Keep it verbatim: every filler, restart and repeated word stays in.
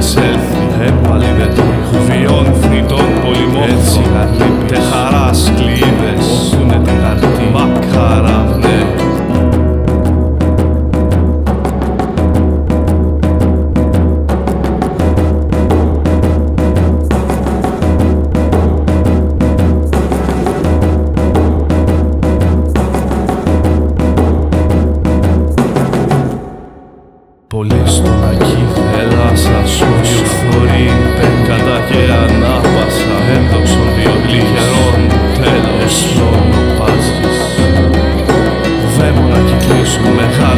εξέλθει. Έπαλι δε του βιών θνητών πολυμόρφων. Έτσι γαλύπης, χαράς κλείδες, όθουνε την καρτή. Μακάρα, ναι. Πολύ στον ακή θέλασα σου θωρεί κατά και ανάπασα ένδοξον δύο γλυκερών τέλος μονοπάζεις. Δε μου να κυκλίσουν μεγάλα